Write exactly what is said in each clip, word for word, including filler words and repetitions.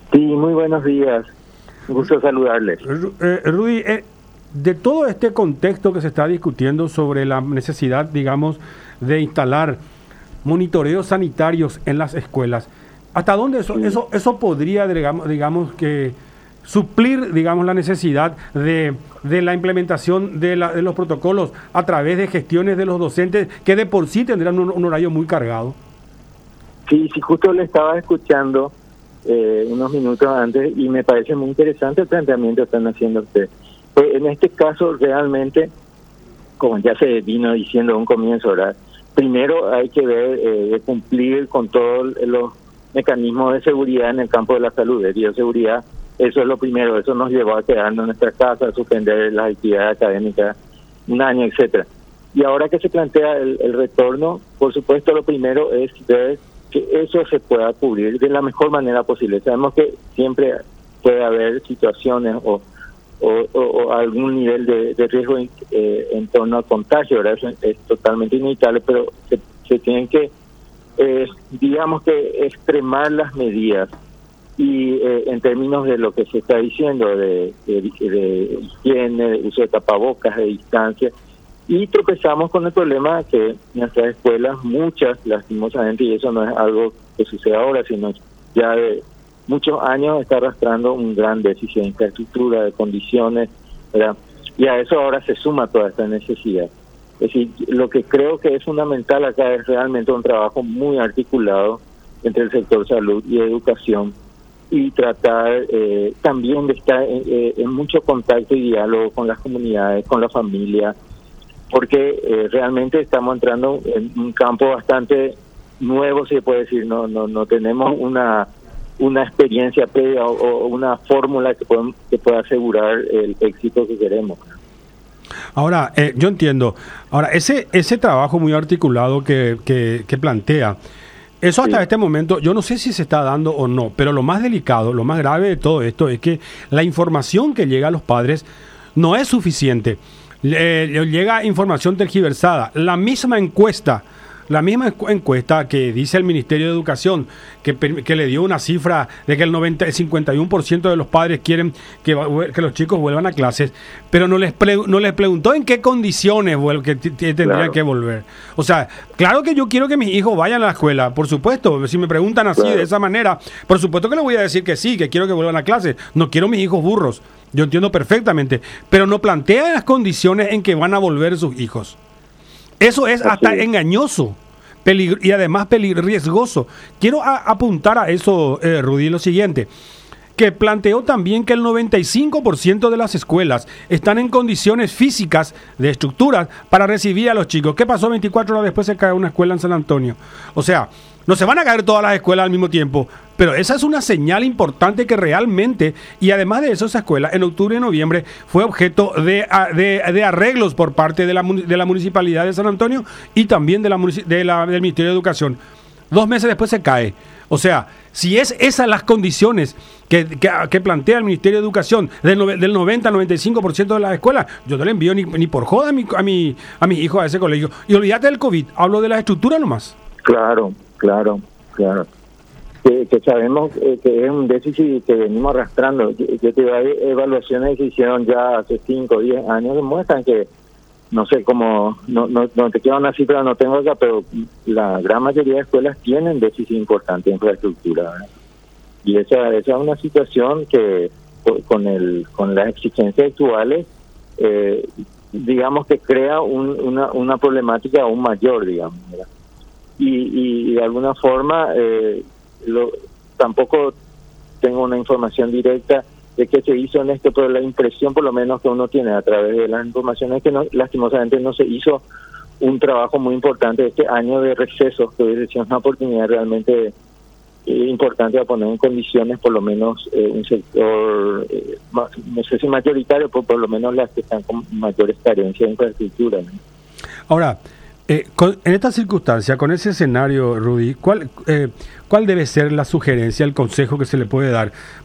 Sí, muy buenos días. Un gusto saludarles. Eh, Rudy, eh, de todo este contexto que se está discutiendo sobre la necesidad, digamos, de instalar monitoreos sanitarios en las escuelas, ¿hasta dónde eso, sí. eso, eso podría, digamos, digamos que suplir, digamos, la necesidad de, de la implementación de, la, de los protocolos a través de gestiones de los docentes que de por sí tendrán un, un horario muy cargado? Sí, sí, justo le estaba escuchando eh, unos minutos antes y me parece muy interesante el planteamiento que están haciendo ustedes. Pues en este caso realmente, como ya se vino diciendo en un comienzo, ¿verdad? Primero hay que ver eh, de cumplir con todos los mecanismos de seguridad en el campo de la salud, de bioseguridad. Eso es lo primero, eso nos llevó a quedarnos en nuestra casa, a suspender las actividades académicas un año, etcétera. Y ahora que se plantea el, el retorno, por supuesto lo primero es ver que eso se pueda cubrir de la mejor manera posible. Sabemos que siempre puede haber situaciones o, o, o, o algún nivel de, de riesgo en, eh, en torno al contagio, ¿verdad? Eso es, es totalmente inevitable, pero se, se tienen que, eh, digamos que, extremar las medidas. Y eh, en términos de lo que se está diciendo, de, de, de higiene, de uso de tapabocas, de distancia, y tropezamos con el problema que nuestras escuelas, muchas, lastimosamente, y eso no es algo que sucede ahora, sino ya de muchos años, está arrastrando un gran déficit de infraestructura, de condiciones, ¿verdad? Y a eso ahora se suma toda esta necesidad. Es decir, lo que creo que es fundamental acá es realmente un trabajo muy articulado entre el sector salud y educación, y tratar eh, también de estar en, eh, en mucho contacto y diálogo con las comunidades, con la familia, porque eh, realmente estamos entrando en un campo bastante nuevo, se puede decir. No no no tenemos una una experiencia previa o, o una fórmula que, podemos, que pueda asegurar el éxito que queremos. Ahora, eh, yo entiendo. Ahora, ese ese trabajo muy articulado que, que, que plantea, eso hasta sí. este momento, yo no sé si se está dando o no, pero lo más delicado, lo más grave de todo esto es que la información que llega a los padres no es suficiente. Le, le llega información tergiversada. La misma encuesta, la misma encuesta que dice el Ministerio de Educación, que, que le dio una cifra de que el noventa, el cincuenta y uno por ciento de los padres quieren que, que los chicos vuelvan a clases, pero no les pre, no les preguntó en qué condiciones vuel, que t- t- tendrían claro. que volver. O sea, claro que yo quiero que mis hijos vayan a la escuela, por supuesto. Si me preguntan así, claro. de esa manera, por supuesto que les voy a decir que sí, que quiero que vuelvan a clases. No quiero mis hijos burros. Yo entiendo perfectamente, pero no plantea las condiciones en que van a volver sus hijos. Eso es hasta Así. engañoso peligro, y además peligro, riesgoso. Quiero a, apuntar a eso, eh, Rudy, lo siguiente, que planteó también que el noventa y cinco por ciento de las escuelas están en condiciones físicas de estructuras para recibir a los chicos. ¿Qué pasó veinticuatro horas después? Se cae una escuela en San Antonio. O sea, no se van a caer todas las escuelas al mismo tiempo, pero esa es una señal importante que realmente, y además de eso, esa escuela en octubre y noviembre fue objeto de, de, de arreglos por parte de la, de la Municipalidad de San Antonio y también de la, de la, del Ministerio de Educación. Dos meses después se cae. O sea, si es esas las condiciones que, que, que plantea el Ministerio de Educación del, no, del noventa al noventa y cinco por ciento de las escuelas, yo no le envío ni, ni por joda a mi, a, mi, a mis hijos a ese colegio. Y olvídate del COVID, hablo de la estructura nomás. Claro, claro, claro. Que, que sabemos eh, que es un déficit que venimos arrastrando. Que, que te hay evaluaciones que se hicieron ya hace cinco o diez años que muestran que, no sé cómo, no, no, no te queda una cifra, no tengo acá, pero la gran mayoría de escuelas tienen déficit importante en infraestructura, ¿verdad? Y esa, esa es una situación que con el con las exigencias actuales, eh, digamos que crea un, una, una problemática aún mayor, digamos, ¿verdad? Y, y de alguna forma eh, lo, tampoco tengo una información directa de qué se hizo en esto, pero la impresión por lo menos que uno tiene a través de las informaciones es que no, lastimosamente no se hizo un trabajo muy importante este año de recesos, que hubiese sido una oportunidad realmente eh, importante a poner en condiciones por lo menos eh, un sector, eh, más, no sé si mayoritario, pero por lo menos las que están con mayores carencias de infraestructura, ¿no? Ahora, Eh, con, en esta circunstancia, con ese escenario, Rudy, ¿cuál, eh, ¿cuál debe ser la sugerencia, el consejo que se le puede dar?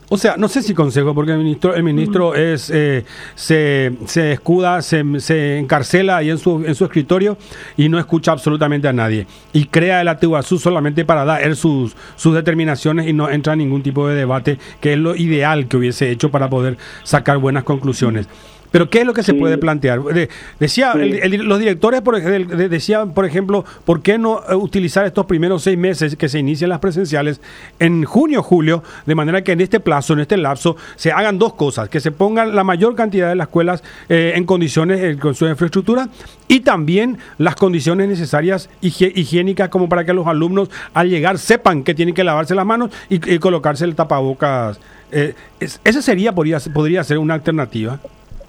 O sea, no sé si consejo, porque el ministro, el ministro es eh, se, se escuda, se, se encarcela ahí en su, en su escritorio y no escucha absolutamente a nadie. Y crea el Atuazú solamente para dar sus, sus determinaciones y no entra en ningún tipo de debate, que es lo ideal que hubiese hecho para poder sacar buenas conclusiones. Pero ¿qué es lo que se sí. puede plantear? De, decía sí. el, el, los directores por, de, decían, por ejemplo, ¿por qué no utilizar estos primeros seis meses que se inician las presenciales en junio, julio, de manera que en este plazo, en este lapso, se hagan dos cosas, que se pongan la mayor cantidad de las escuelas eh, en condiciones eh, con su infraestructura y también las condiciones necesarias higie, higiénicas como para que los alumnos al llegar sepan que tienen que lavarse las manos y, y colocarse el tapabocas? Eh, es, esa sería, podría, podría ser una alternativa.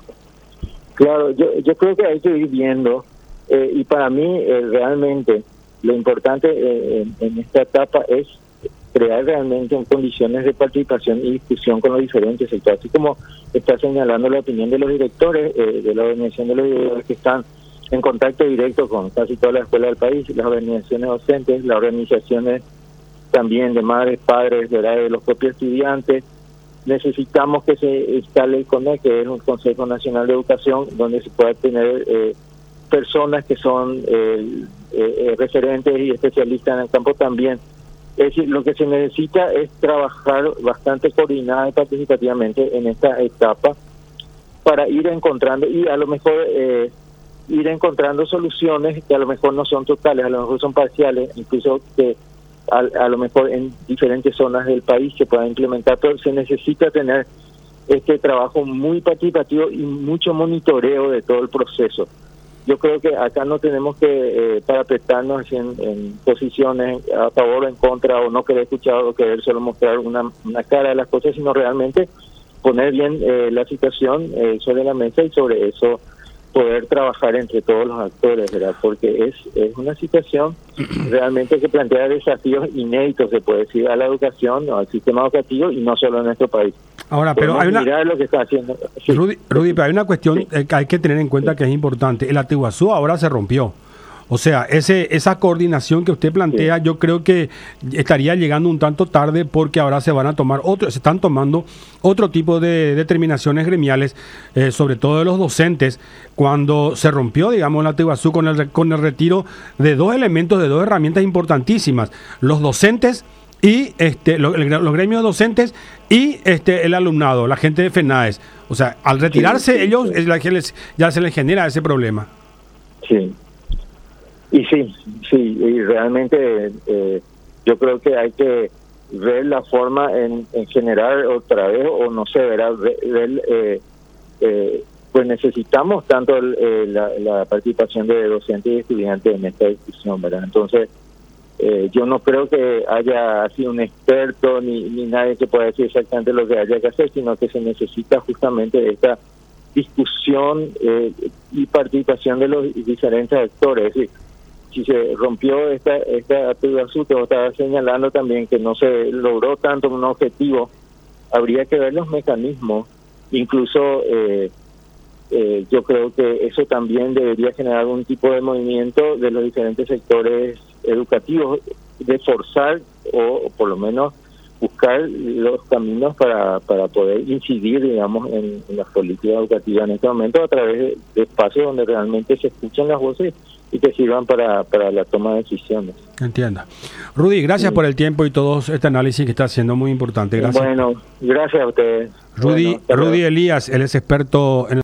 Claro, yo, yo creo que hay que ir viendo, eh, y para mí eh, realmente lo importante eh, en, en esta etapa es crear realmente condiciones de participación y discusión con los diferentes sectores, así como está señalando la opinión de los directores, eh, de la organización de los directores que están en contacto directo con casi todas las escuelas del país, las organizaciones docentes, las organizaciones también de madres, padres, ¿verdad?, de los propios estudiantes. Necesitamos que se instale el CONEC, que es un Consejo Nacional de Educación, donde se pueda tener eh, personas que son eh, eh, referentes y especialistas en el campo también. Es decir, lo que se necesita es trabajar bastante coordinada y participativamente en esta etapa para ir encontrando y a lo mejor eh, ir encontrando soluciones que a lo mejor no son totales, a lo mejor son parciales, incluso que A, a lo mejor en diferentes zonas del país se pueda implementar, pero se necesita tener este trabajo muy participativo y mucho monitoreo de todo el proceso. Yo creo que acá no tenemos que eh, parapetarnos en, en posiciones a favor o en contra, o no querer escuchar o querer solo mostrar una, una cara de las cosas, sino realmente poner bien eh, la situación eh, sobre la mesa y sobre eso poder trabajar entre todos los actores, ¿verdad? Porque es, es una situación realmente que plantea desafíos inéditos, se puede decir, a la educación, al sistema educativo y no solo en nuestro país. Ahora, pero Podemos hay una... mirar lo que está haciendo. Sí. Rudy, Rudy, pero hay una cuestión sí. que hay que tener en cuenta sí. que es importante. El Atuazú ahora se rompió. O sea, ese esa coordinación que usted plantea, sí. yo creo que estaría llegando un tanto tarde porque ahora se van a tomar otro, se están tomando otro tipo de determinaciones gremiales, eh, sobre todo de los docentes, cuando se rompió, digamos, la Atuazú con el con el retiro de dos elementos, de dos herramientas importantísimas, los docentes y este los, los gremios docentes y este el alumnado, la gente de FENAES. O sea, al retirarse sí, sí, ellos sí. Es les, ya se les genera ese problema. Sí. Y sí, sí, y realmente eh, yo creo que hay que ver la forma en, en generar otra vez, o no sé, ¿verdad? Ver, eh, eh, pues necesitamos tanto el, eh, la, la participación de docentes y estudiantes en esta discusión, ¿verdad? Entonces, eh, yo no creo que haya así un experto ni, ni nadie que pueda decir exactamente lo que haya que hacer, sino que se necesita justamente esta discusión eh, y participación de los diferentes actores. Es decir, si se rompió esta esta Atuazú, te estaba señalando también que no se logró tanto un objetivo, habría que ver los mecanismos, incluso eh, eh, yo creo que eso también debería generar algún tipo de movimiento de los diferentes sectores educativos, de forzar o, o por lo menos buscar los caminos para, para poder incidir, digamos, en, en las políticas educativas en este momento a través de, de espacios donde realmente se escuchen las voces y que sirvan para, para la toma de decisiones. Entienda. Rudy, gracias sí. por el tiempo y todo este análisis que está haciendo, muy importante. Gracias. Bueno, gracias a ustedes. Rudy, bueno, Rudy Elías, él es experto en